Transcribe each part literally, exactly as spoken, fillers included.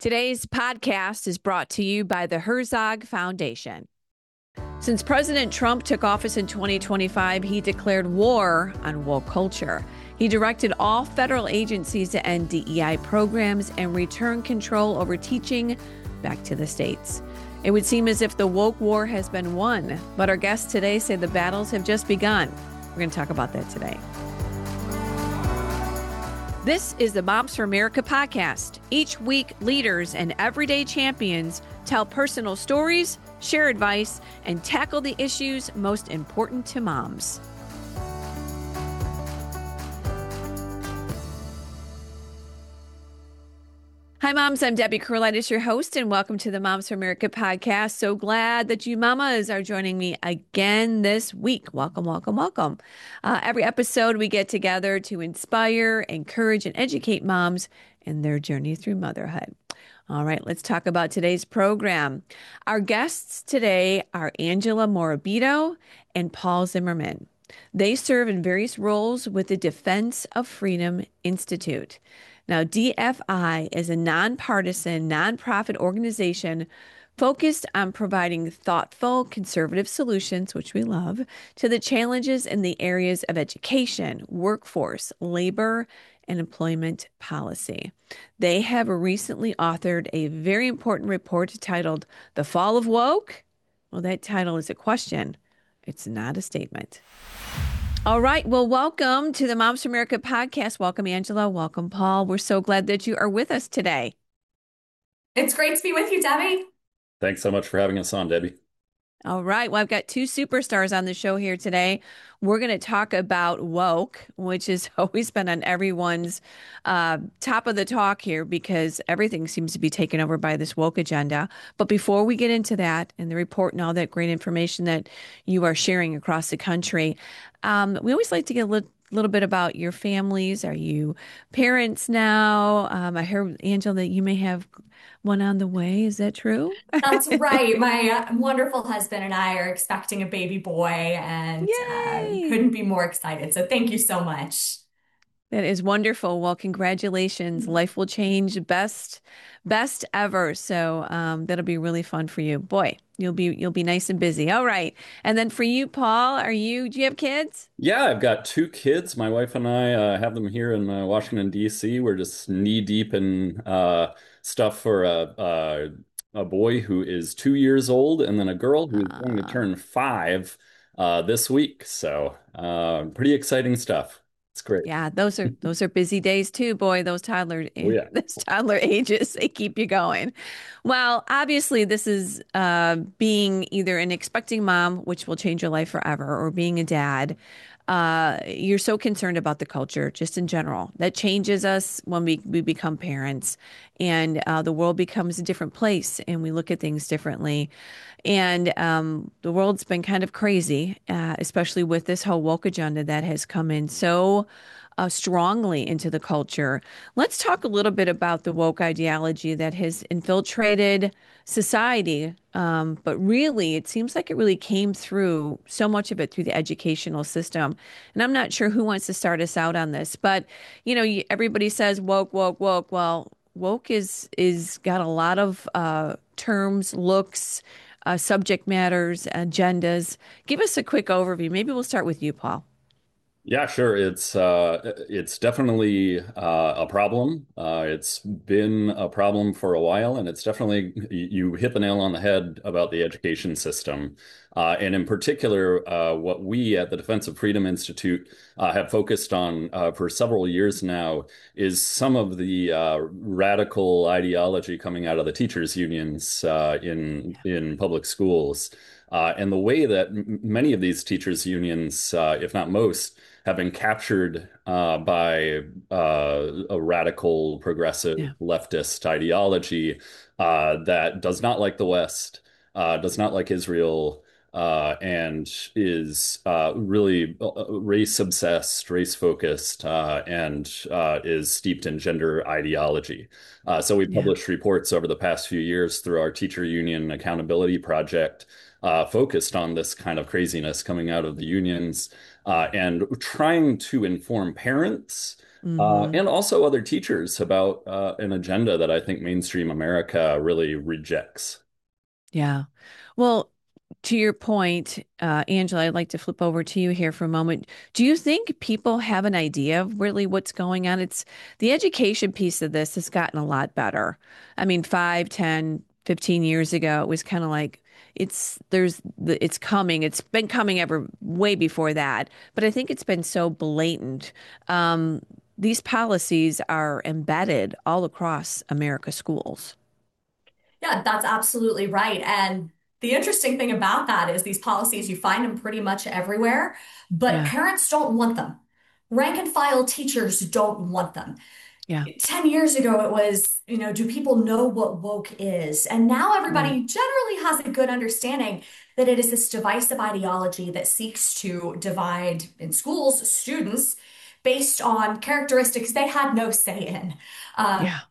Today's podcast is brought to you by the Herzog Foundation. Since President Trump took office in twenty twenty-five, he declared war on woke culture. He directed all federal agencies to end D E I programs and return control over teaching back to the states. It would seem as if the woke war has been won, but our guests today say the battles have just begun. We're going to talk about that today. This is the Moms for America podcast. Each week, leaders and everyday champions tell personal stories, share advice, and tackle the issues most important to moms. Hi, moms. I'm Debbie Curlitis, your host, and welcome to the Moms for America podcast. So glad that you mamas are joining me again this week. Welcome, welcome, welcome. Uh, every episode, we get together to inspire, encourage, and educate moms in their journey through motherhood. All right, let's talk about today's program. Our guests today are Angela Morabito and Paul Zimmerman. They serve in various roles with the Defense of Freedom Institute. Now, D F I is a nonpartisan, nonprofit organization focused on providing thoughtful, conservative solutions, which we love, to the challenges in the areas of education, workforce, labor, and employment policy. They have recently authored a very important report titled The Fall of Woke. Well, that title is a question. It's not a statement. All right. Well, welcome to the Moms for America podcast. Welcome, Angela. Welcome, Paul. We're so glad that you are with us today. It's great to be with you, Debbie. Thanks so much for having us on, Debbie. All right. Well, I've got two superstars on the show here today. We're going to talk about woke, which has always been on everyone's uh, top of the talk here because everything seems to be taken over by this woke agenda. But before we get into that and the report and all that great information that you are sharing across the country, um, we always like to get a little little bit about your families. Are you parents now? Um, I heard, Angela, that you may have one on the way. Is that true? That's right. My uh, wonderful husband and I are expecting a baby boy and uh, Yay! couldn't be more excited. So thank you so much. That is wonderful. Well, congratulations. Life will change. Best, best ever. So um, that'll be really fun for you. Boy, you'll be you'll be nice and busy. All right. And then for you, Paul, are you, do you have kids? Yeah, I've got two kids. My wife and I uh, have them here in uh, Washington, D C. We're just knee deep in uh, stuff for a, a a boy who is two years old and then a girl who is going to Uh, turn five uh, this week. So uh, pretty exciting stuff. It's great. yeah, those are those are busy days too, boy. Those toddler Oh, yeah. those toddler ages, they keep you going. Well, obviously, this is uh, being either an expecting mom, which will change your life forever, or being a dad. Uh, you're so concerned about the culture, just in general. That changes us when we, we become parents, and uh, the world becomes a different place, and we look at things differently. And um, the world's been kind of crazy, uh, especially with this whole woke agenda that has come in so uh, strongly into the culture. Let's talk a little bit about the woke ideology that has infiltrated society. Um, but really, it seems like it really came through so much of it through the educational system. And I'm not sure who wants to start us out on this, but you know, you, everybody says woke, woke, woke. Well, woke is is got a lot of uh, terms, looks, uh, subject matters, agendas. Give us a quick overview. Maybe we'll start with you, Paul. Yeah, sure. It's uh, it's definitely uh, a problem. Uh, it's been a problem for a while, and it's definitely you hit the nail on the head about the education system, uh, and in particular, uh, what we at the Defense of Freedom Institute uh, have focused on uh, for several years now is some of the uh, radical ideology coming out of the teachers' unions uh, in in public schools. Uh, and the way that m many of these teachers' unions, uh, if not most, have been captured uh, by uh, a radical, progressive, Yeah. leftist ideology uh, that does not like the West, uh, does not like Israel, uh, and is uh, really uh, race obsessed, race focused, uh, and uh, is steeped in gender ideology. Uh, so we Yeah. published reports over the past few years through our teacher union accountability project, uh, focused on this kind of craziness coming out of the unions, uh, and trying to inform parents. Uh, Hmm. and also other teachers about uh, an agenda that I think mainstream America really rejects. Yeah. Well, to your point, uh, Angela, I'd like to flip over to you here for a moment. Do you think people have an idea of really what's going on? It's the education piece of this has gotten a lot better. I mean, five, ten, fifteen years ago, it was kind of like it's there's the it's coming. It's been coming ever way before that, but I think it's been so blatant. Um, these policies are embedded all across America's schools. Yeah, that's absolutely right. And the interesting thing about that is these policies, you find them pretty much everywhere, but Yeah, parents don't want them. Rank and file teachers don't want them. yeah, ten years ago, it was, you know, do people know what woke is? And now right. everybody generally has a good understanding that it is this divisive ideology that seeks to divide in schools students based on characteristics they had no say in. Uh, Yeah,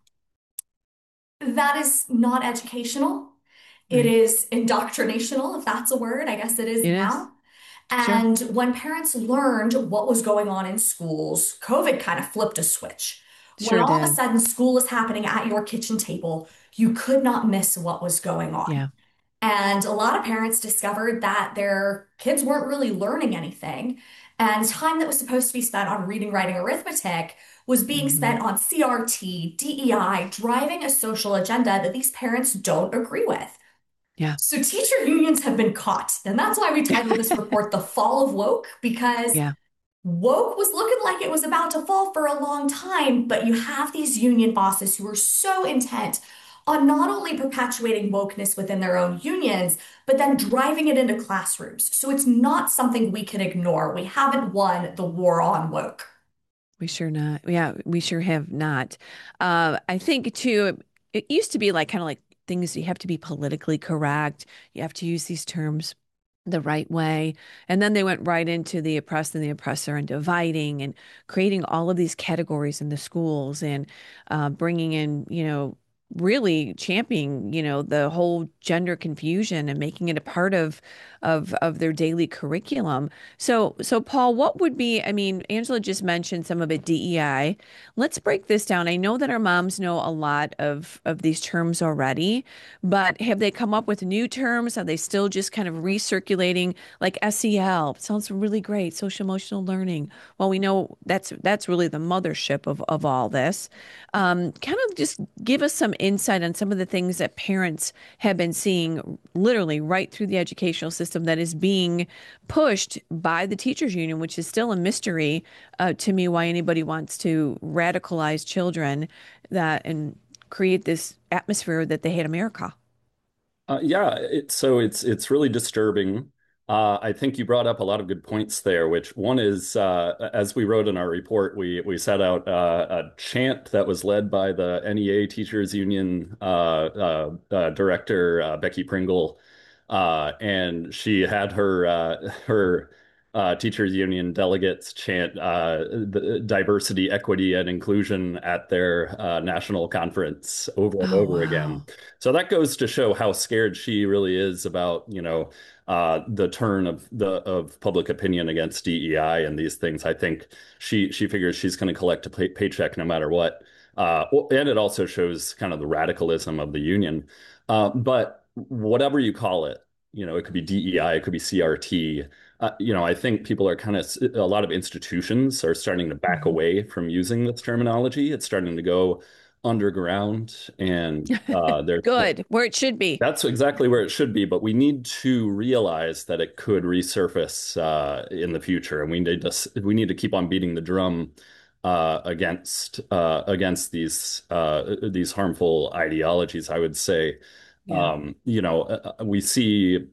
that is not educational. It right. is indoctrinational, if that's a word. I guess it is It is. now. Sure. And when parents learned what was going on in schools, COVID kind of flipped a switch. When Sure all of a did. sudden school is happening at your kitchen table, you could not miss what was going on. Yeah. And a lot of parents discovered that their kids weren't really learning anything. And time that was supposed to be spent on reading, writing, arithmetic was being Hmm. spent on C R T, D E I, driving a social agenda that these parents don't agree with. Yeah. So teacher unions have been caught. And that's why we titled this report The Fall of Woke, because Yeah. woke was looking like it was about to fall for a long time, but you have these union bosses who are so intent on not only perpetuating wokeness within their own unions, but then driving it into classrooms. So it's not something we can ignore. We haven't won the war on woke. We sure not. Yeah, we sure have not. Uh, I think too, it used to be like kind of like things you have to be politically correct. You have to use these terms the right way. And then they went right into the oppressed and the oppressor and dividing and creating all of these categories in the schools and uh, bringing in, you know, really championing, you know, the whole gender confusion and making it a part of of of their daily curriculum. So, so Paul, what would be, I mean, Angela just mentioned some of it, D E I. Let's break this down. I know that our moms know a lot of of these terms already, but have they come up with new terms? Are they still just kind of recirculating like S E L? Sounds really great, social emotional learning. Well, we know that's that's really the mothership of of all this. Um, kind of just give us some insight on some of the things that parents have been seeing literally right through the educational system that is being pushed by the teachers union, which is still a mystery uh, to me why anybody wants to radicalize children that and create this atmosphere that they hate America. Uh, yeah, it, so it's it's really disturbing. Uh, I think you brought up a lot of good points there. Which one is, uh, as we wrote in our report, we we set out uh, a chant that was led by the N E A Teachers Union uh, uh, uh, director uh, Becky Pringle, uh, and she had her uh, her uh, teachers union delegates chant uh, the diversity, equity, and inclusion at their uh, national conference over and Oh, over again. wow. So that goes to show how scared she really is about, you know, uh, the turn of the of public opinion against D E I and these things. I think she she figures she's going to collect a pay paycheck no matter what. Uh, well, and it also shows kind of the radicalism of the union. Uh, but whatever you call it, you know, it could be D E I, it could be C R T. Uh, you know, I think people are kind of a lot of institutions are starting to back Mhm. away from using this terminology. It's starting to go underground, and uh, there's Good, where it should be. that's exactly where it should be, but we need to realize that it could resurface uh, in the future, and we need to we need to keep on beating the drum uh, against uh, against these uh, these harmful ideologies. I would say, Yeah. um, you know, uh, uh, we see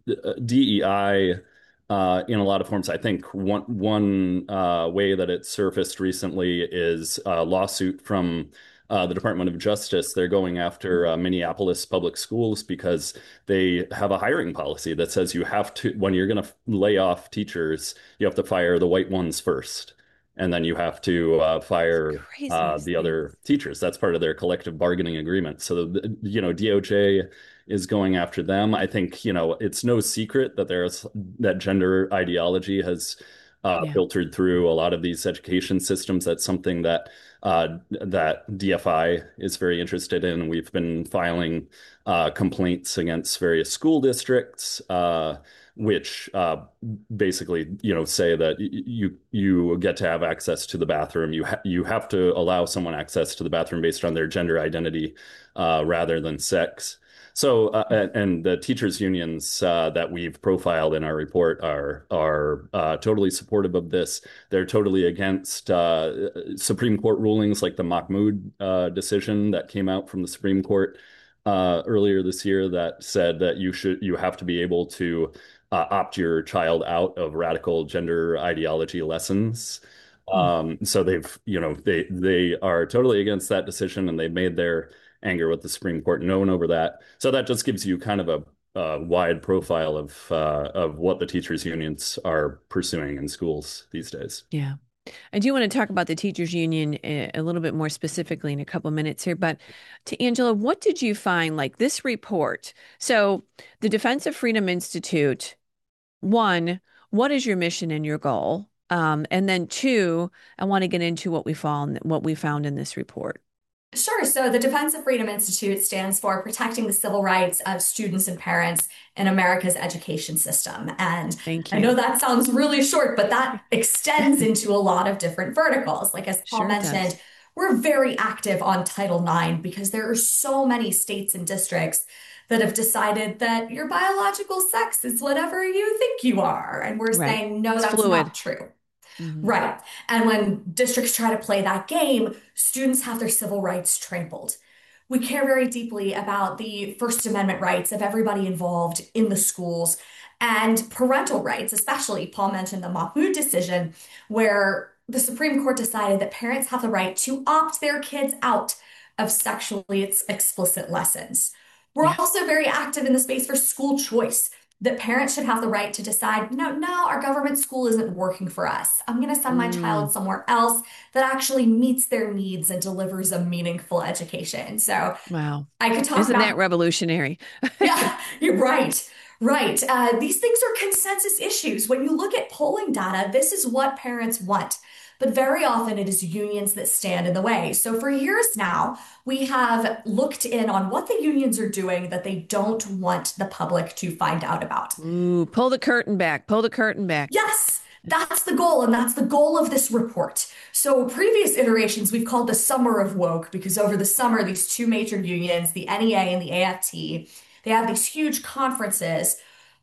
D E I uh, in a lot of forms. I think one one uh, way that it surfaced recently is a lawsuit from uh, the Department of Justice, they're going after uh, Minneapolis public schools because they have a hiring policy that says you have to, when you're going to lay off teachers, you have to fire the white ones first. And then you have to uh, fire uh, Craziest the thing. other teachers. That's part of their collective bargaining agreement. So, the, you know, D O J is going after them. I think, you know, it's no secret that there's that gender ideology has uh, Yeah. filtered through a lot of these education systems. That's something that uh, that D F I is very interested in. We've been filing uh, complaints against various school districts, uh, which uh, basically, you know, say that you you get to have access to the bathroom. You ha you have to allow someone access to the bathroom based on their gender identity uh, rather than sex. So, uh, and, and the teachers' unions uh, that we've profiled in our report are are uh, totally supportive of this. They're totally against uh, Supreme Court rulings like the Mahmoud uh, decision that came out from the Supreme Court uh, earlier this year that said that you should you have to be able to uh, opt your child out of radical gender ideology lessons. Hmm. Um, so they've, you know, they they are totally against that decision, and they've made their anger with the Supreme Court known over that. So that just gives you kind of a, a wide profile of uh, of what the teachers unions are pursuing in schools these days. Yeah. I do want to talk about the teachers union a, a little bit more specifically in a couple minutes here, but to Angela, what did you find like this report? So the Defense of Freedom Institute, one, what is your mission and your goal? Um, and then two, I want to get into what we found what we found in this report. Sure. So the Defense of Freedom Institute stands for protecting the civil rights of students and parents in America's education system. And Thank I know you. that sounds really short, but that extends into a lot of different verticals. Like as Paul Sure does. mentioned, we're very active on Title nine because there are so many states and districts that have decided that your biological sex is whatever you think you are. And we're Right. saying, no, It's that's fluid. not true. Hmm. Right. And when districts try to play that game, students have their civil rights trampled. We care very deeply about the First Amendment rights of everybody involved in the schools and parental rights, especially Paul mentioned the Mahmoud decision, where the Supreme Court decided that parents have the right to opt their kids out of sexually ex- explicit lessons. We're Yeah. also very active in the space for school choice that parents should have the right to decide, no, no, our government school isn't working for us. I'm going to send my child Mm, somewhere else that actually meets their needs and delivers a meaningful education. So wow. I could talk Isn't that about, revolutionary? yeah, you're right. Right. Uh, these things are consensus issues. When you look at polling data, this is what parents want. But very often it is unions that stand in the way. So for years now, we have looked in on what the unions are doing that they don't want the public to find out about. Ooh, pull the curtain back. Pull the curtain back. Yes, that's the goal, and that's the goal of this report. So, previous iterations we've called the Summer of Woke because over the summer, these two major unions, the N E A and the A F T, they have these huge conferences,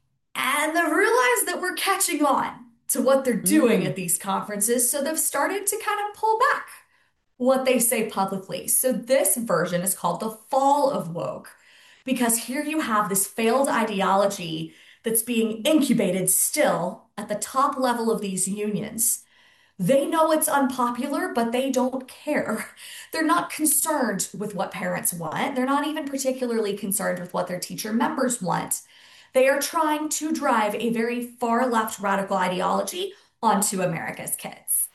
and they've realized that we're catching on to what they're doing Mm, at these conferences, so they've started to kind of pull back what they say publicly. So, this version is called the Fall of Woke because here you have this failed ideology that's being incubated still at the top level of these unions. They know it's unpopular, but they don't care. They're not concerned with what parents want. They're not even particularly concerned with what their teacher members want. They are trying to drive a very far left radical ideology onto America's kids.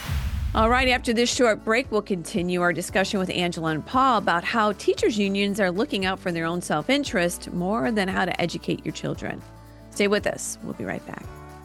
All right, after this short break, we'll continue our discussion with Angela and Paul about how teachers' unions are looking out for their own self-interest more than how to educate your children. Stay with us. We'll be right back.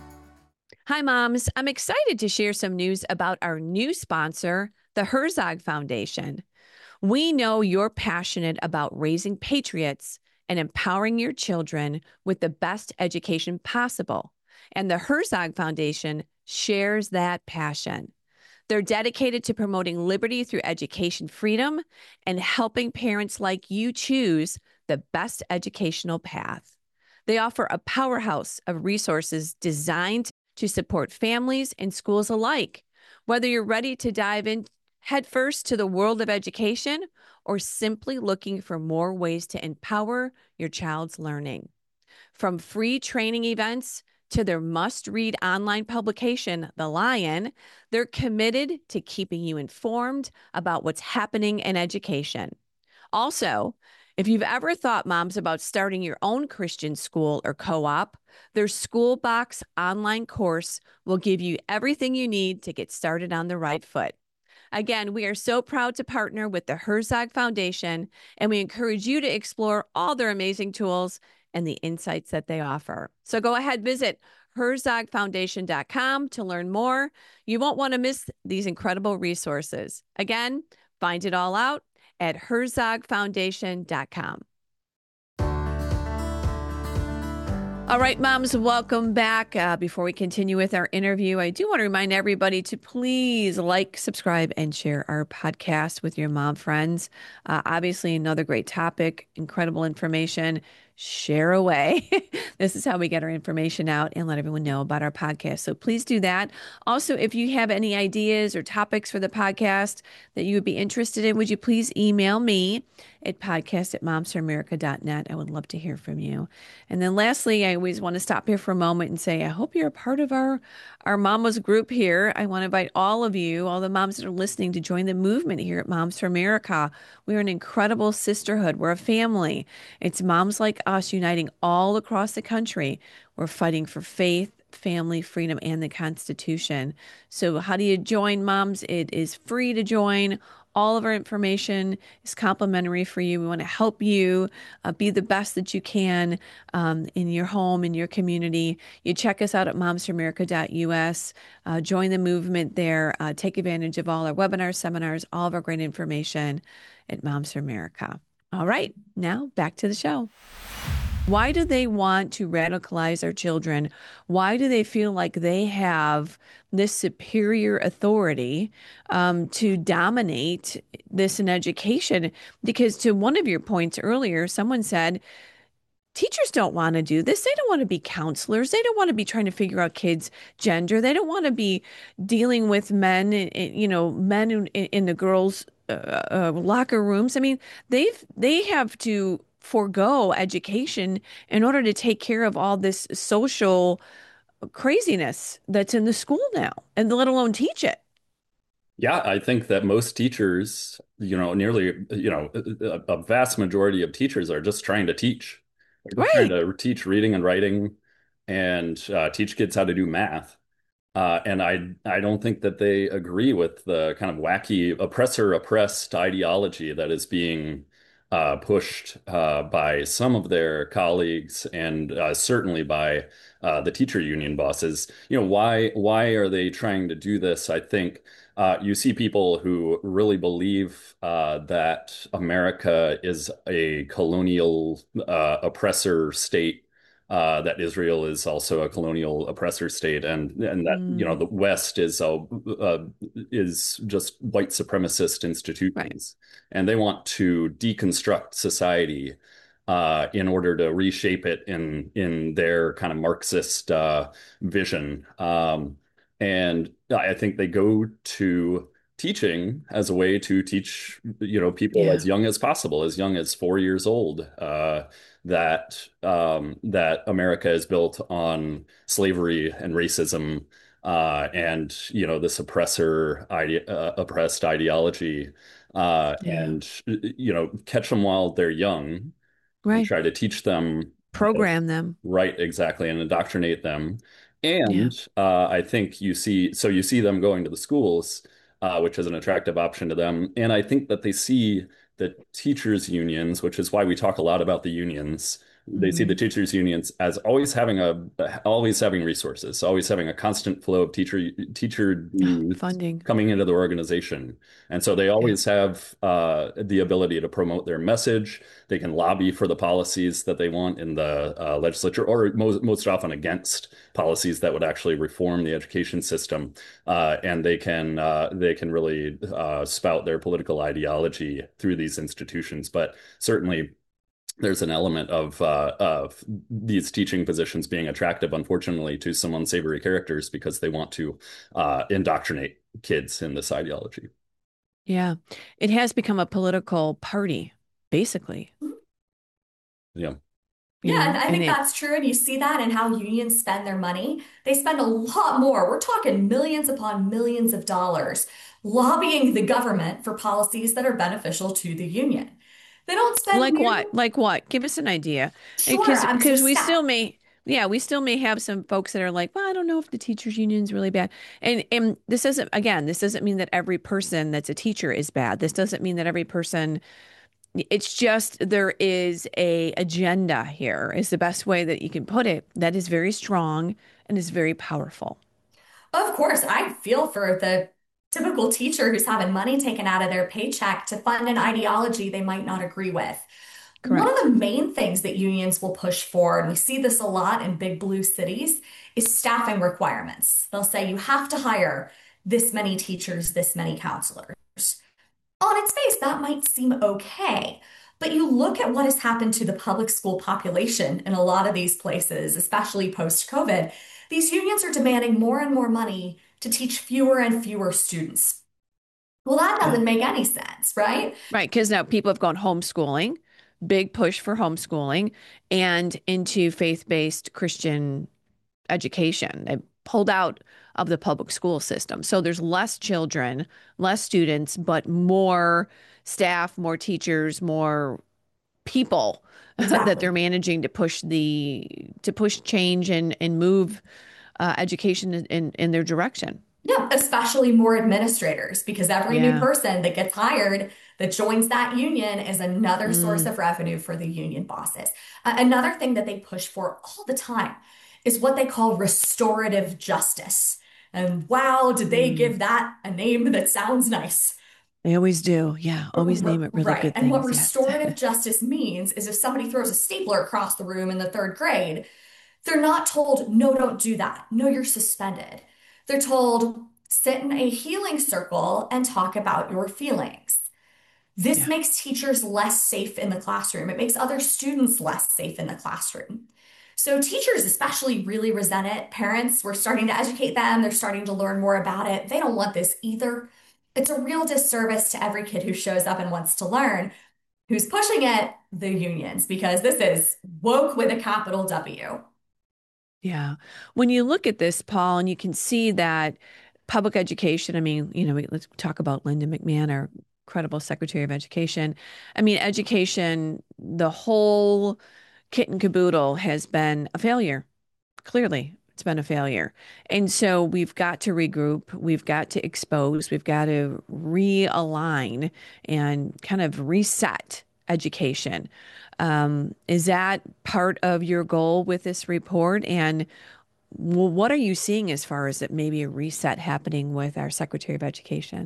Hi, moms. I'm excited to share some news about our new sponsor, the Herzog Foundation. We know you're passionate about raising patriots and empowering your children with the best education possible. And the Herzog Foundation shares that passion. They're dedicated to promoting liberty through education freedom and helping parents like you choose the best educational path. They offer a powerhouse of resources designed to support families and schools alike. Whether you're ready to dive in headfirst to the world of education or simply looking for more ways to empower your child's learning. From free training events to their must-read online publication, The Lion, they're committed to keeping you informed about what's happening in education. Also, if you've ever thought, moms, about starting your own Christian school or co-op, their School Box online course will give you everything you need to get started on the right foot. Again, we are so proud to partner with the Herzog Foundation, and we encourage you to explore all their amazing tools and the insights that they offer. So go ahead, visit herzog foundation dot com to learn more. You won't want to miss these incredible resources. Again, find it all out at herzog foundation dot com. All right, moms, welcome back. Uh, before we continue with our interview, I do want to remind everybody to please like, subscribe, and share our podcast with your mom friends. Uh, obviously, another great topic, incredible information. Share away. This is how we get our information out and let everyone know about our podcast. So please do that. Also, if you have any ideas or topics for the podcast that you would be interested in, would you please email me at podcast at moms for america dot net. I would love to hear from you. And then lastly, I always want to stop here for a moment and say, I hope you're a part of our, our mamas group here. I want to invite all of you, all the moms that are listening, to join the movement here at Moms for America. We're an incredible sisterhood. We're a family. It's moms like us uniting all across the country. We're fighting for faith, family, freedom, and the Constitution. So how do you join, moms? It is free to join. All of our information is complimentary for you. We want to help you uh, be the best that you can um, in your home, in your community. You check us out at moms for america dot u s. Uh, join the movement there. Uh, take advantage of all our webinars, seminars, all of our great information at Moms for America. All right, now back to the show. Why do they want to radicalize our children? Why do they feel like they have this superior authority um, to dominate this in education? Because to one of your points earlier, someone said, teachers don't want to do this. They don't want to be counselors. They don't want to be trying to figure out kids' gender. They don't want to be dealing with men, you know, men in, in the girls' uh, uh, locker rooms. I mean, they've they have to forego education in order to take care of all this social craziness that's in the school now, and let alone teach it. Yeah, I think that most teachers, you know, nearly, you know, a, a vast majority of teachers are just trying to teach. They're just trying Right. to teach reading and writing and uh, teach kids how to do math. Uh, and I I don't think that they agree with the kind of wacky oppressor oppressed ideology that is being uh, pushed uh, by some of their colleagues and uh, certainly by uh, the teacher union bosses. You know, why why are they trying to do this? I think uh, you see people who really believe uh, that America is a colonial uh, oppressor state, uh, that Israel is also a colonial oppressor state, and and that you know Mm, the West is a uh, is just white supremacist right. institutions, and they want to deconstruct society uh, in order to reshape it in in their kind of Marxist uh, vision. Um, and I think they go to teaching as a way to teach, you know, people Yeah. as young as possible, as young as four years old, uh, that um, that America is built on slavery and racism, uh, and you know this oppressor ide uh, oppressed ideology, uh, Yeah. and you know catch them while they're young and Right. try to teach them, you know, Program them. right, exactly, and indoctrinate them. Yeah. And uh, I think you see, so you see them going to the schools, uh, which is an attractive option to them. And I think that they see the teachers' unions, which is why we talk a lot about the unions. They see the Hmm. teachers' unions as always having a, always having resources, always having a constant flow of teacher teacher dues Funding. coming into the organization. And so they Yeah. always have uh, the ability to promote their message. They can lobby for the policies that they want in the uh, legislature, or most, most often against policies that would actually reform the education system. Uh, and they can uh, they can really uh, spout their political ideology through these institutions. But certainly, there's an element of uh, of these teaching positions being attractive, unfortunately, to some unsavory characters because they want to uh, indoctrinate kids in this ideology. Yeah. It has become a political party, basically. Yeah. you Yeah, and know, I and think it, that's true. And you see that in how unions spend their money. They spend a lot more. We're talking millions upon millions of dollars lobbying the government for policies that are beneficial to the union. They don't spend like nearly, what? Like what? Give us an idea. sure, Because um, so because we staff. still may, yeah, we still may have some folks that are like, well, I don't know if the teachers union is really bad. And and this doesn't, again, this doesn't mean that every person that's a teacher is bad. This doesn't mean that every person, it's just there is a agenda here is the best way that you can put it that is very strong and is very powerful. Of course, I feel for the typical teacher who's having money taken out of their paycheck to fund an ideology they might not agree with. One of Correct. the main things that unions will push for, and we see this a lot in big blue cities, is staffing requirements. They'll say you have to hire this many teachers, this many counselors. On its face, that might seem okay. But you look at what has happened to the public school population in a lot of these places, especially post-COVID, these unions are demanding more and more money to teach fewer and fewer students. Well, that Yeah. doesn't make any sense, right? Right. Because now people have gone homeschooling, big push for homeschooling and into faith-based Christian education. They pulled out of the public school system. So there's less children, less students, but more staff, more teachers, more people that they're Exactly. managing to push the to push change and and move uh, education in, in in their direction. Yeah, especially more administrators, because every new Yeah. person that gets hired that joins that union is another source Mm, of revenue for the union bosses. Uh, another thing that they push for all the time is what they call restorative justice. And wow, did they mm. give that a name that sounds nice? They always do. Yeah, always R- name it really right. good And what things. Yes. restorative justice means is if somebody throws a stapler across the room in the third grade, they're not told, no, don't do that. No, you're suspended. They're told, sit in a healing circle and talk about your feelings. This Yeah. makes teachers less safe in the classroom. It makes other students less safe in the classroom. So teachers especially really resent it. Parents, we're starting to educate them. They're starting to learn more about it. They don't want this either. It's a real disservice to every kid who shows up and wants to learn. Who's pushing it? The unions, because this is woke with a capital W. Yeah. When you look at this, Paul, and you can see that public education, I mean, you know, we- let's talk about Linda McMahon, our incredible Secretary of Education. I mean, education, the whole kit and caboodle has been a failure. Clearly, it's been a failure. And so we've got to regroup, we've got to expose, we've got to realign and kind of reset education. Um, is that part of your goal with this report? And well, what are you seeing as far as it maybe a reset happening with our Secretary of Education?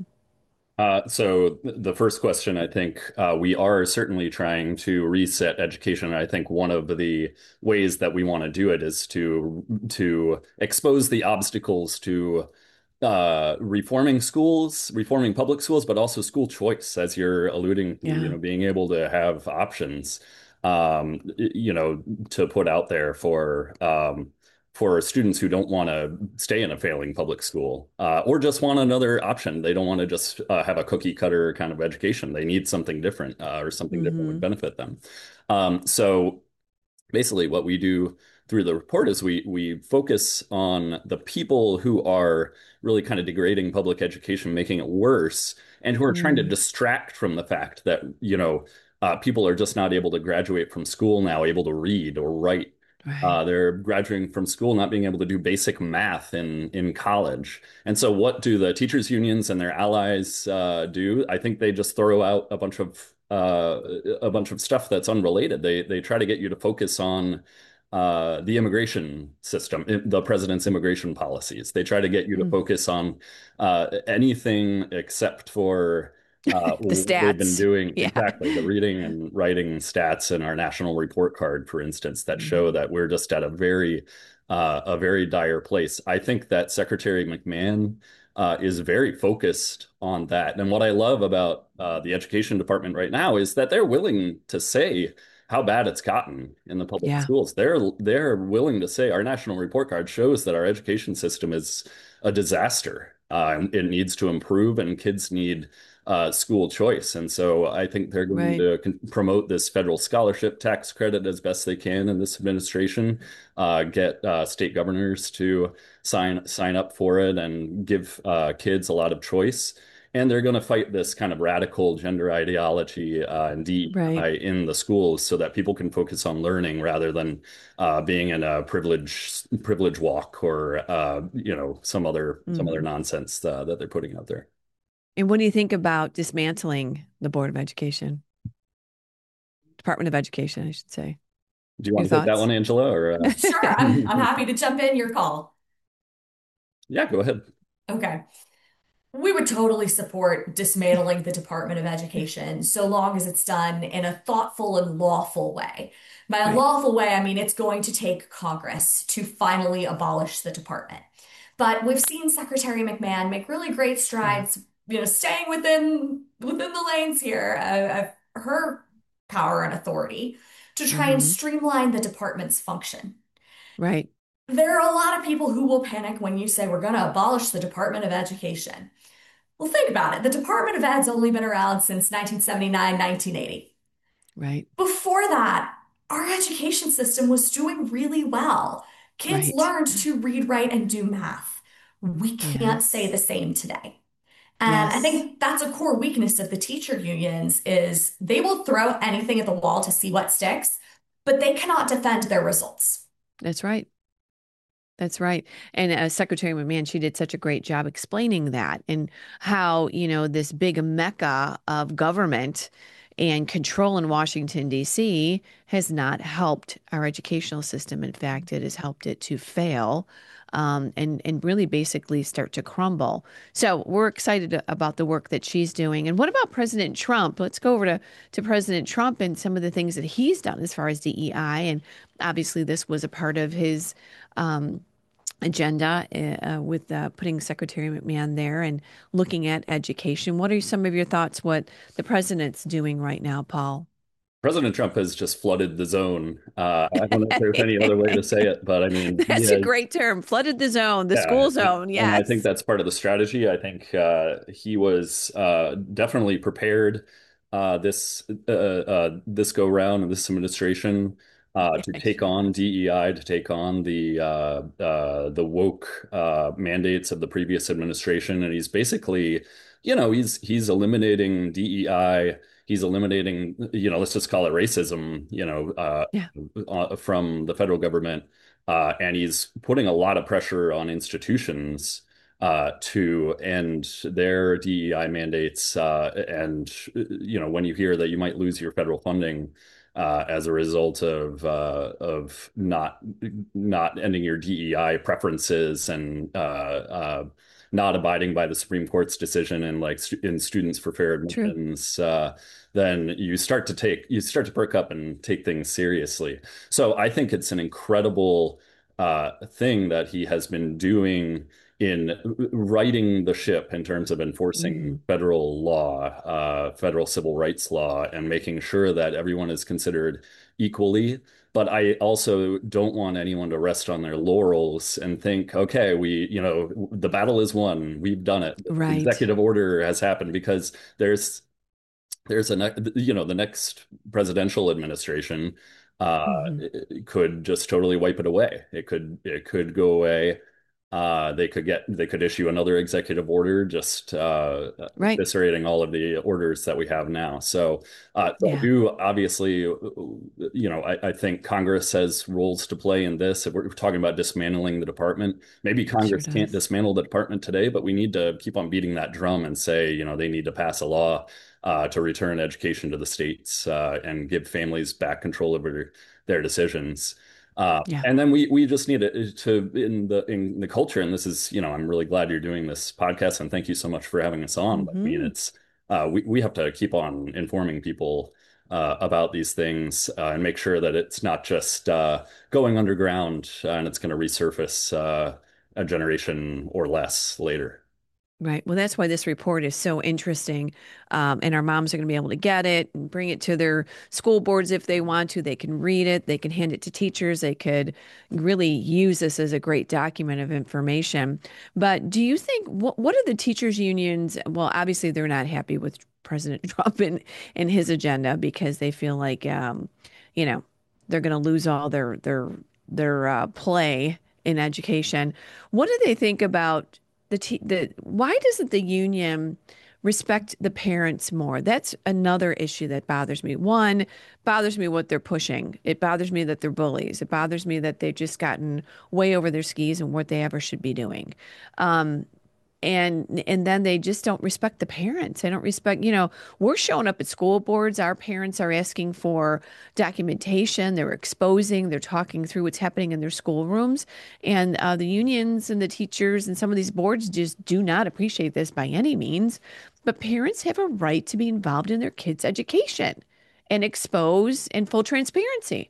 Uh, so th- the first question, I think uh, we are certainly trying to reset education. I think one of the ways that we want to do it is to to expose the obstacles to uh, reforming schools, reforming public schools, but also school choice, as you're alluding to, you Yeah. know, being able to have options, um, y- you know, to put out there for um, for students who don't want to stay in a failing public school, uh, or just want another option. They don't want to just uh, have a cookie cutter kind of education. They need something different, uh, or something different would Hmm. benefit them. Um, so basically what we do through the report is we we focus on the people who are really kind of degrading public education, making it worse, and who are trying to Mm, distract from the fact that, you know, uh, people are just not able to graduate from school now, able to read or write. right. Uh, they're graduating from school, not being able to do basic math in in college. And so, what do the teachers' unions and their allies uh, do? I think they just throw out a bunch of uh, a bunch of stuff that's unrelated. They they try to get you to focus on uh, the immigration system, the president's immigration policies. They try to get you to Mm. focus on uh, anything except for uh, The what they've been stats. doing Yeah. exactly the reading and writing stats in our national report card, for instance, that show Mm. that we're just at a very uh, a very dire place. I think that Secretary McMahon uh, is very focused on that. And what I love about uh, the education department right now is that they're willing to say how bad it's gotten in the public Yeah. schools. They're they're willing to say our national report card shows that our education system is a disaster. Uh, it needs to improve, and kids need uh, school choice. And so I think they're going Right. to con- promote this federal scholarship tax credit as best they can in this administration, uh, get uh, state governors to sign sign up for it and give uh, kids a lot of choice. And they're going to fight this kind of radical gender ideology uh, and D E I Right. in the schools so that people can focus on learning rather than uh, being in a privilege privilege walk or uh, you know some other some other Mhm. nonsense uh, that they're putting out there. And what do you think about dismantling the Board of Education, Department of Education, I should say? Do you Your want to take that thoughts? one, Angela? Or uh... Sure, I'm I'm happy to jump in your call. Yeah, go ahead. Okay. We would totally support dismantling the Department of Education so long as it's done in a thoughtful and lawful way. By a Right. lawful way, I mean it's going to take Congress to finally abolish the department. But we've seen Secretary McMahon make really great Yeah. strides, you know, staying within within the lanes here of, of her power and authority to try and Hmm. streamline the department's function. Right. There are a lot of people who will panic when you say we're going to abolish the Department of Education. Well, think about it. The Department of Ed's only been around since nineteen seventy-nine, nineteen eighty. Right. Before that, our education system was doing really well. Kids Right. learned to read, write, and do math. We can't say Yes. the same today. And I Yes. think that's a core weakness of the teacher unions is they will throw anything at the wall to see what sticks, but they cannot defend their results. That's right. That's right. And uh, Secretary McMahon, she did such a great job explaining that and how, you know, this big mecca of government and control in Washington, D C has not helped our educational system. In fact, it has helped it to fail um, and, and really basically start to crumble. So we're excited about the work that she's doing. And what about President Trump? Let's go over to, to President Trump and some of the things that he's done as far as D E I. And obviously, this was a part of his um, agenda uh, with uh, putting Secretary McMahon there and looking at education. What are some of your thoughts what the president's doing right now, Paul? President Trump has just flooded the zone. Uh, I don't know if there's any other way to say it, but I mean, he That's a has. great term. Flooded the zone, the Yeah, school zone. and I think Yes. that's part of the strategy. I think uh, he was uh, definitely prepared uh, this uh, uh, this go round and this administration uh, to take on D E I, to take on the uh, uh, the woke uh, mandates of the previous administration, and he's basically, you know, he's he's eliminating D E I. He's eliminating, you know, let's just call it racism, you know, uh, Yeah. uh, from the federal government. Uh, and he's putting a lot of pressure on institutions uh, to end their D E I mandates. Uh, and, you know, when you hear that you might lose your federal funding uh, as a result of uh, of not not ending your D E I preferences and uh, uh, not abiding by the Supreme Court's decision and like stu in Students for Fair True. Admissions, uh, then you start to take you start to perk up and take things seriously. So I think it's an incredible uh, thing that he has been doing in righting the ship in terms of enforcing Hmm. federal law, uh, federal civil rights law, and making sure that everyone is considered equally. But I also don't want anyone to rest on their laurels and think, okay, we, you know, the battle is won. We've done it. The Right. executive order has happened because there's there's a ne you know the next presidential administration uh Hmm. could just totally wipe it away. It could it could go away. Uh they could get they could issue another executive order just uh Right. eviscerating all of the orders that we have now. So uh so I Yeah. do obviously, you know, I, I think Congress has roles to play in this. If we're talking about dismantling the department, maybe Sure Congress can't does. dismantle the department today, but we need to keep on beating that drum and say, you know, they need to pass a law uh, to return education to the states uh, and give families back control over their decisions. Uh, Yeah. and then we we just need to, to in the in the culture, and this is, you know, I'm really glad you're doing this podcast, and thank you so much for having us on. But I mean, Hmm. it's uh, we we have to keep on informing people uh, about these things uh, and make sure that it's not just uh, going underground uh, and it's going to resurface uh, a generation or less later. Right. Well, that's why this report is so interesting. Um, and our moms are going to be able to get it and bring it to their school boards if they want to. They can read it, they can hand it to teachers, they could really use this as a great document of information. But do you think what what are the teachers' unions? Well, obviously they're not happy with President Trump and, and his agenda because they feel like um, you know, they're going to lose all their their their uh, play in education. What do they think about the t the why doesn't the union respect the parents more? That's another issue that bothers me. One, bothers me what they're pushing. It bothers me that they're bullies. It bothers me that they've just gotten way over their skis and what they ever should be doing. Um, and and then they just don't respect the parents. They don't respect, you know, we're showing up at school boards. Our parents are asking for documentation. They're exposing, they're talking through what's happening in their schoolrooms. And uh, the unions and the teachers and some of these boards just do not appreciate this by any means. But parents have a right to be involved in their kids' education and expose in full transparency.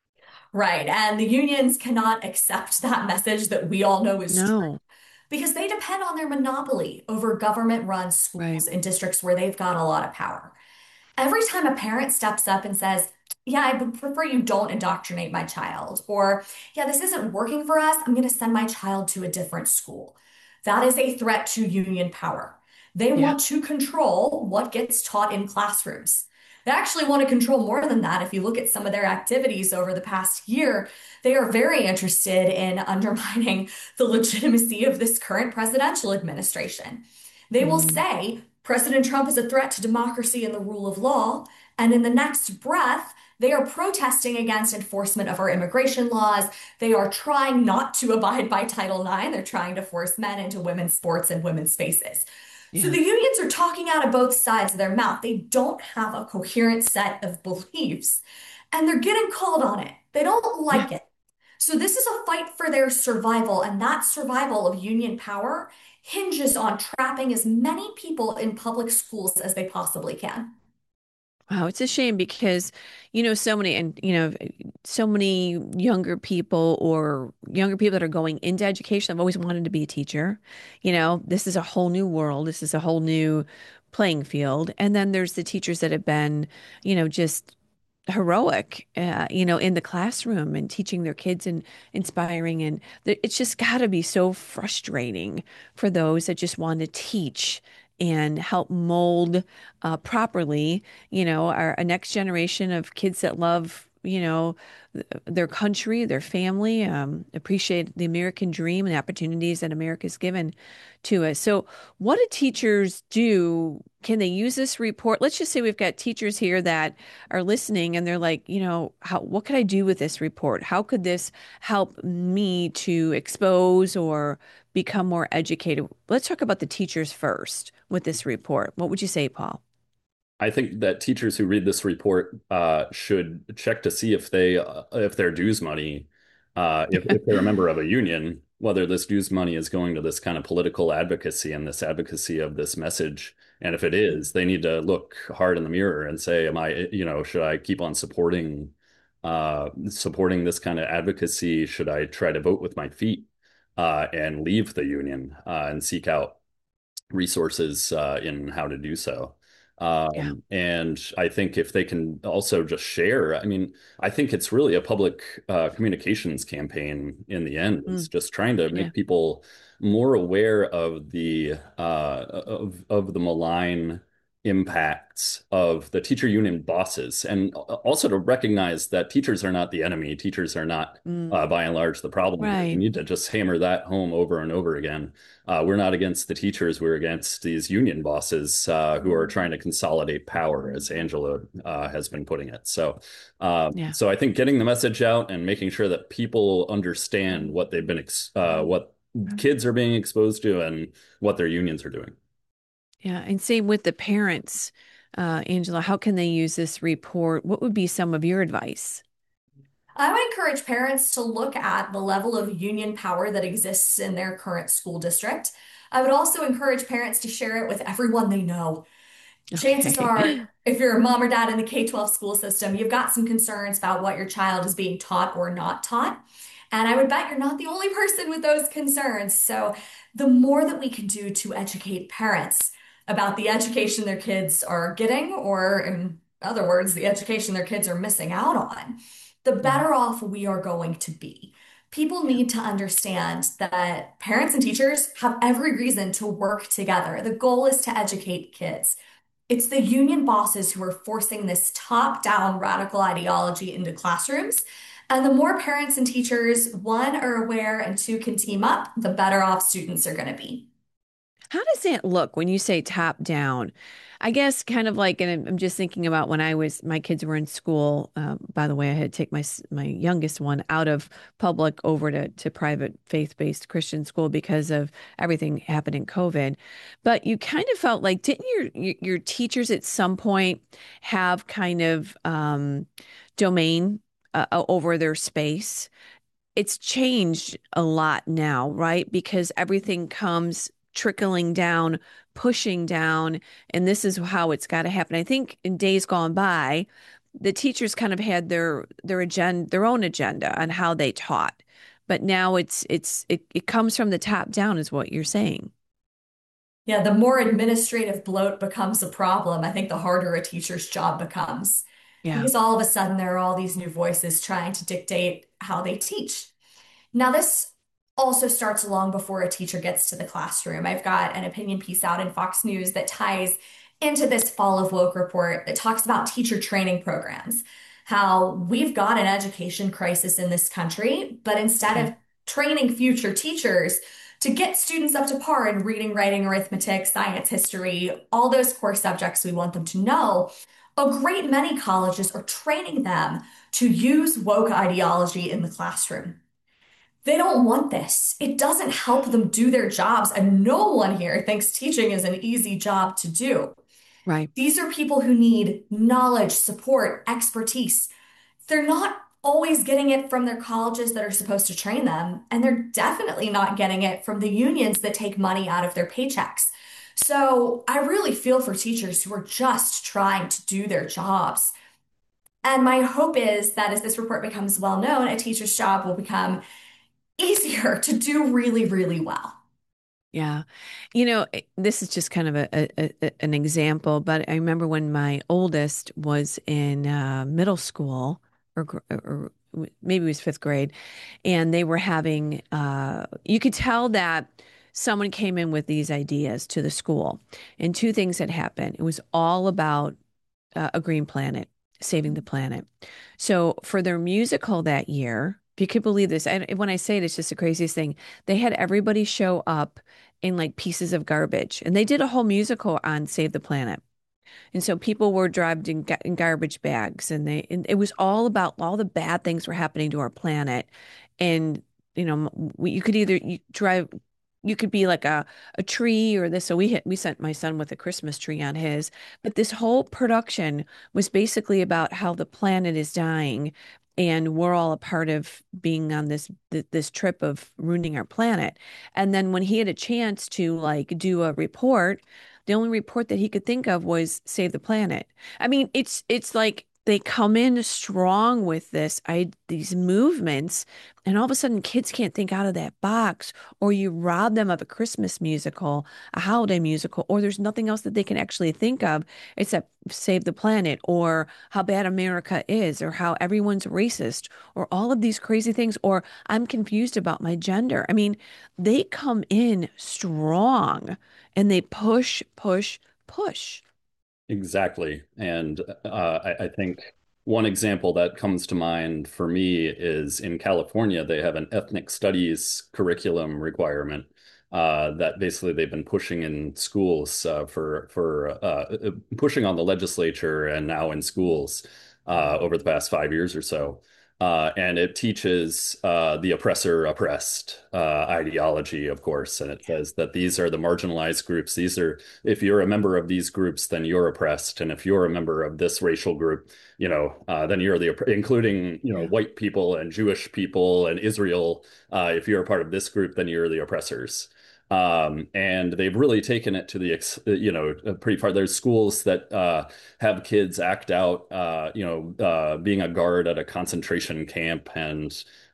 Right. And the unions cannot accept that message that we all know is true No, because they depend on their monopoly over government-run right. schools in districts where they've got a lot of power. Every time a parent steps up and says, yeah, I would prefer you don't indoctrinate my child, or yeah, this isn't working for us, I'm going to send my child to a different school. That is a threat to union power. They Yeah. want to control what gets taught in classrooms. They actually want to control more than that. If you look at some of their activities over the past year, they are very interested in undermining the legitimacy of this current presidential administration. They will Mm, say President Trump is a threat to democracy and the rule of law. And in the next breath, they are protesting against enforcement of our immigration laws. They are trying not to abide by Title nine. They're trying to force men into women's sports and women's spaces. So yeah. the unions are talking out of both sides of their mouth. They don't have a coherent set of beliefs, and they're getting called on it. They don't Yeah. like it. So this is a fight for their survival, and that survival of union power hinges on trapping as many people in public schools as they possibly can. Wow, it's a shame because, you know, so many and you know, so many younger people or younger people that are going into education have always wanted to be a teacher. You know, this is a whole new world. This is a whole new playing field. And then there's the teachers that have been, you know, just heroic, uh, you know, in the classroom and teaching their kids and inspiring. And th- it's just got to be so frustrating for those that just want to teach and help mold uh, properly, you know, our a next generation of kids that love, you know, th- their country, their family, um, appreciate the American dream and the opportunities that America's given to us. So, what do teachers do? Can they use this report? Let's just say we've got teachers here that are listening and they're like, you know, how, what could I do with this report? How could this help me to expose or become more educated? Let's talk about the teachers first with this report. What would you say, Paul? I think that teachers who read this report uh, should check to see if they uh, if their dues money, uh, if, if they're a member of a union, whether this dues money is going to this kind of political advocacy and this advocacy of this message. And if it is, they need to look hard in the mirror and say, am I, you know, should I keep on supporting uh, supporting this kind of advocacy? Should I try to vote with my feet uh, and leave the union uh, and seek out resources uh, in how to do so. Yeah. Um, and I think if they can also just share, I mean, I think it's really a public uh, communications campaign in the end. It's Mm, just trying to yeah. make people more aware of the uh, of of the malign impacts of the teacher union bosses, and also to recognize that teachers are not the enemy. Teachers are not, Mm, uh, by and large, the problem here. We right. need to just hammer that home over and over again. Uh, we're not against the teachers. We're against these union bosses uh, who are trying to consolidate power, as Angela uh, has been putting it. So, uh, Yeah. so I think getting the message out and making sure that people understand what they've been, ex uh, what kids are being exposed to, and what their unions are doing. Yeah. And same with the parents, uh, Angela, how can they use this report? What would be some of your advice? I would encourage parents to look at the level of union power that exists in their current school district. I would also encourage parents to share it with everyone they know. Chances Okay. are, if you're a mom or dad in the K twelve school system, you've got some concerns about what your child is being taught or not taught. And I would bet you're not the only person with those concerns. So the more that we can do to educate parents about the education their kids are getting, or in other words, the education their kids are missing out on, the Yeah. better off we are going to be. People Yeah. need to understand that parents and teachers have every reason to work together. The goal is to educate kids. It's the union bosses who are forcing this top-down radical ideology into classrooms. And the more parents and teachers, one, are aware and two, can team up, the better off students are going to be. How does that look when you say top down? I guess kind of like, and I'm I'm just thinking about when I was, my kids were in school. Um, by the way, I had to take my s- my youngest one out of public over to to private faith-based Christian school because of everything happening COVID. But you kind of felt like, didn't your your, your teachers at some point have kind of um, domain uh, o- over their space? It's changed a lot now, right? Because everything comes trickling down, pushing down, and this is how it's got to happen. I think in days gone by, the teachers kind of had their their agenda, their own agenda on how they taught. But now it's it's it, it comes from the top down, is what you're saying. Yeah, the more administrative bloat becomes a problem, I think the harder a teacher's job becomes. Yeah. Because all of a sudden there are all these new voices trying to dictate how they teach. Now, this also starts long before a teacher gets to the classroom. I've got an opinion piece out in Fox News that ties into this Fall of Woke report that talks about teacher training programs, how we've got an education crisis in this country, but instead Okay. of training future teachers to get students up to par in reading, writing, arithmetic, science, history, all those core subjects we want them to know, a great many colleges are training them to use woke ideology in the classroom. They don't want this. It doesn't help them do their jobs, and no one here thinks teaching is an easy job to do. Right. These are people who need knowledge, support, expertise. They're not always getting it from their colleges that are supposed to train them, and they're definitely not getting it from the unions that take money out of their paychecks. So I really feel for teachers who are just trying to do their jobs. And my hope is that as this report becomes well known, a teacher's job will become easier to do really, really well. Yeah. You know, it- this is just kind of a, a, a an example, but I remember when my oldest was in uh, middle school or, gr- or maybe it was fifth grade, and they were having, uh, you could tell that someone came in with these ideas to the school, and two things had happened. It was all about uh, a green planet, saving the planet. So for their musical that year, if you could believe this, and when I say it, it's just the craziest thing. They had everybody show up in like pieces of garbage, and they did a whole musical on Save the Planet. And so people were driving in, ga- in garbage bags, and they and it was all about all the bad things were happening to our planet. And you know, we, you could either you drive, you could be like a a tree or this. So we hit, we sent my son with a Christmas tree on his, but this whole production was basically about how the planet is dying. And we're all a part of being on this th- this trip of ruining our planet. And then when he had a chance to like do a report, the only report that he could think of was Save the Planet. I mean, it's it's like they come in strong with this, I these movements, and all of a sudden kids can't think out of that box, or you rob them of a Christmas musical, a holiday musical, or there's nothing else that they can actually think of except Save the Planet, or how bad America is, or how everyone's racist, or all of these crazy things, or I'm confused about my gender. I mean, they come in strong and they push, push, push. Exactly. And uh, I, I think one example that comes to mind for me is in California, they have an ethnic studies curriculum requirement uh, that basically they've been pushing in schools uh, for for uh, pushing on the legislature and now in schools uh, over the past five years or so. Uh, and it teaches uh, the oppressor oppressed uh, ideology, of course. And it says that these are the marginalized groups. These are, if you're a member of these groups, then you're oppressed. And if you're a member of this racial group, you know, uh, then you're the, including, you know, Yeah. white people and Jewish people and Israel. Uh, if you're a part of this group, then you're the oppressors. Um, and they've really taken it to the, ex you know, pretty far. There's schools that uh, have kids act out, uh, you know, uh, being a guard at a concentration camp and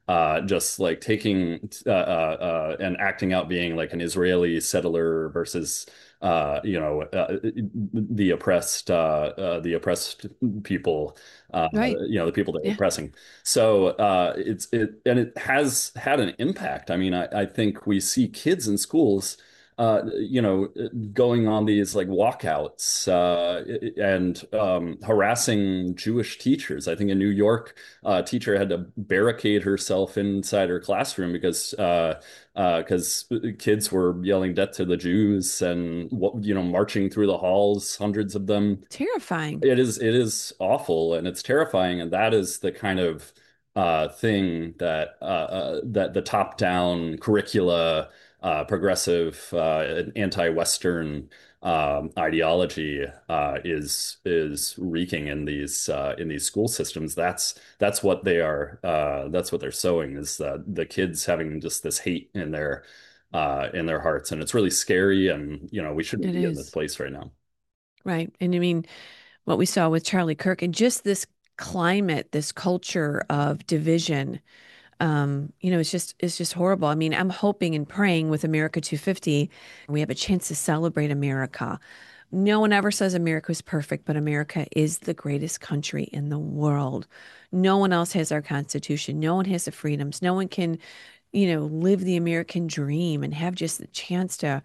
uh, just like taking uh, uh, uh, and acting out being like an Israeli settler versus uh, you know uh, the oppressed uh, uh, the oppressed people, uh, Right. you know, the people they're Yeah. oppressing. So uh, it's it and it has had an impact. I mean, I, I think we see kids in schools, uh, you know, going on these like walkouts uh, and um, harassing Jewish teachers. I think in New York, uh, a teacher had to barricade herself inside her classroom because uh, uh, because kids were yelling "Death to the Jews" and you know marching through the halls, hundreds of them. Terrifying. It is it is awful and it's terrifying, and that is the kind of uh, thing that uh, uh, that the top-down curricula, uh, progressive, uh, anti-Western um, ideology uh, is is wreaking in these uh, in these school systems. That's that's what they are. Uh, that's what they're sowing is uh, the kids having just this hate in their uh, in their hearts, and it's really scary. And you know we shouldn't It be in this is. place right now. Right. And I mean, what we saw with Charlie Kirk and just this climate, this culture of division, um, you know, it's just it's just horrible. I mean, I'm hoping and praying with America two fifty, we have a chance to celebrate America. No one ever says America is perfect, but America is the greatest country in the world. No one else has our Constitution. No one has the freedoms. No one can, you know, live the American dream and have just the chance to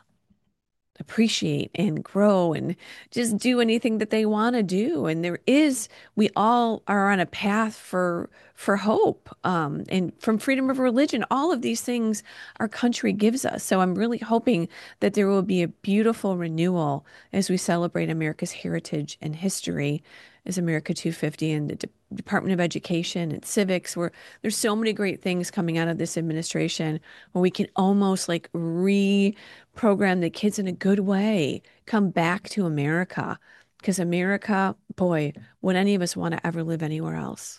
appreciate and grow and just do anything that they want to do. And there is, we all are on a path for for hope, um, and from freedom of religion. All of these things our country gives us. So I'm really hoping that there will be a beautiful renewal as we celebrate America's heritage and history as America two fifty and the De Department of Education and civics, where there's so many great things coming out of this administration where we can almost like reprogram the kids in a good way, come back to America. Because America, boy, would any of us want to ever live anywhere else?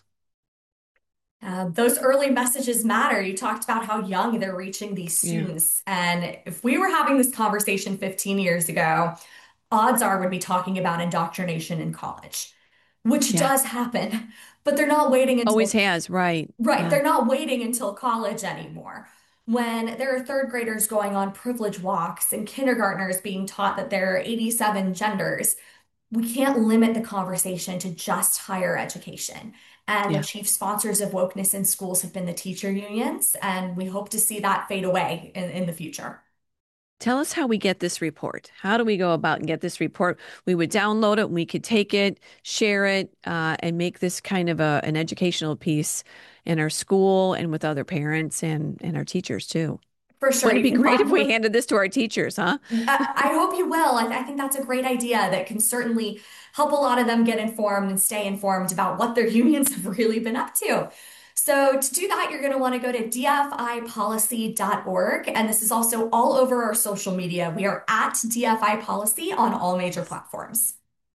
Uh, those early messages matter. You talked about how young they're reaching these Yeah. students. And if we were having this conversation fifteen years ago, odds are we'd be talking about indoctrination in college, which Yeah. does happen, but they're not waiting Always until, has. Right. right, Yeah. they're not waiting until college anymore. When there are third graders going on privilege walks and kindergartners being taught that there are eighty-seven genders, we can't limit the conversation to just higher education. And the Yeah. chief sponsors of wokeness in schools have been the teacher unions, and we hope to see that fade away in, in the future. Tell us how we get this report. How do we go about and get this report? We would download it and we could take it, share it, uh, and make this kind of a, an educational piece in our school and with other parents and, and our teachers too. For sure, Wouldn't it you be can great if find we the handed this to our teachers, huh? I, I hope you will. I, I think that's a great idea that can certainly help a lot of them get informed and stay informed about what their unions have really been up to. So, to do that, you're going to want to go to d f i policy dot org. And this is also all over our social media. We are at D F I Policy on all major platforms.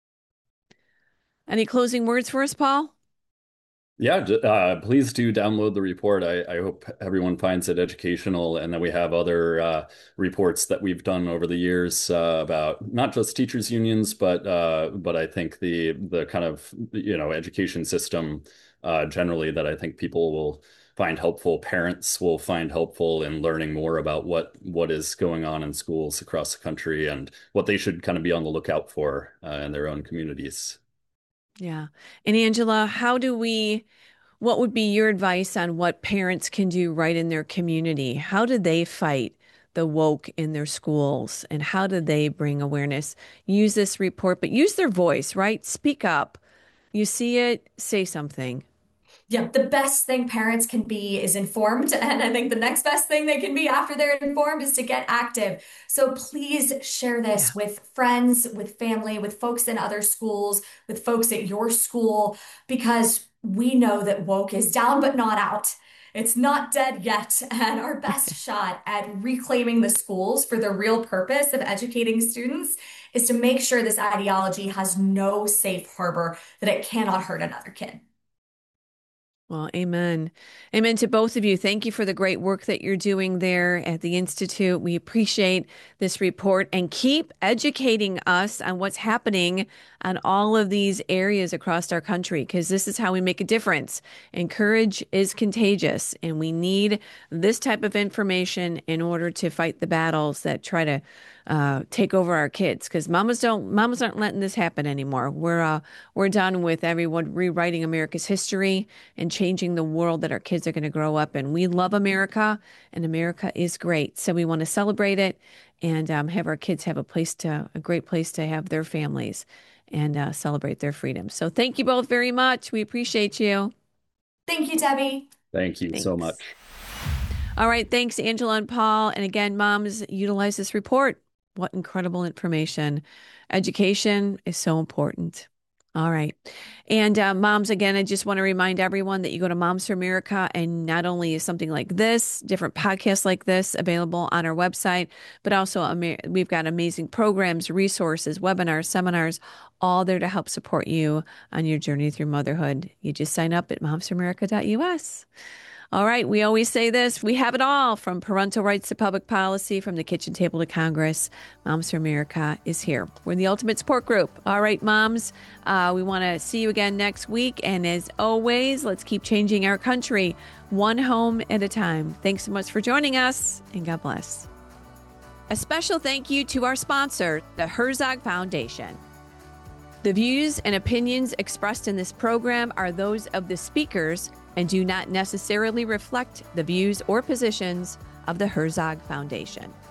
Any closing words for us, Paul? Yeah, j- uh, please do download the report. I, I hope everyone finds it educational, and that we have other uh, reports that we've done over the years uh, about not just teachers' unions, but uh, but I think the the kind of you know education system uh, generally that I think people will find helpful. Parents will find helpful in learning more about what what is going on in schools across the country and what they should kind of be on the lookout for uh, in their own communities. Yeah. And Angela, how do we, what would be your advice on what parents can do right in their community? How do they fight the woke in their schools and how do they bring awareness? Use this report, but use their voice, right? Speak up. You see it, say something. Yeah, the best thing parents can be is informed. And I think the next best thing they can be after they're informed is to get active. So please share Yeah. this with friends, with family, with folks in other schools, with folks at your school, because we know that woke is down but not out. It's not dead yet. And our best shot at reclaiming the schools for the real purpose of educating students is to make sure this ideology has no safe harbor, that it cannot hurt another kid. Well, amen. Amen to both of you. Thank you for the great work that you're doing there at the Institute. We appreciate this report and keep educating us on what's happening on all of these areas across our country, because this is how we make a difference. And courage is contagious, and we need this type of information in order to fight the battles that try to uh, take over our kids. Because mamas don't, mamas aren't letting this happen anymore. We're uh, we're done with everyone rewriting America's history and changing the world that our kids are going to grow up in. We love America, and America is great. So we want to celebrate it and um, have our kids have a place to, a great place to have their families and uh, celebrate their freedom. So thank you both very much. We appreciate you. Thank you, Debbie. Thank you Thanks. so much. All right. Thanks, Angela and Paul. And again, moms, utilize this report. What incredible information. Education is so important. All right. And uh, moms, again, I just want to remind everyone that you go to Moms for America, and not only is something like this, different podcasts like this available on our website, but also Amer- we've got amazing programs, resources, webinars, seminars, all there to help support you on your journey through motherhood. You just sign up at moms for america dot U S. All right. We always say this. We have it all, from parental rights to public policy, from the kitchen table to Congress. Moms for America is here. We're the ultimate support group. All right, moms, uh, we want to see you again next week. And as always, let's keep changing our country one home at a time. Thanks so much for joining us, and God bless. A special thank you to our sponsor, the Herzog Foundation. The views and opinions expressed in this program are those of the speakers and do not necessarily reflect the views or positions of the Herzog Foundation.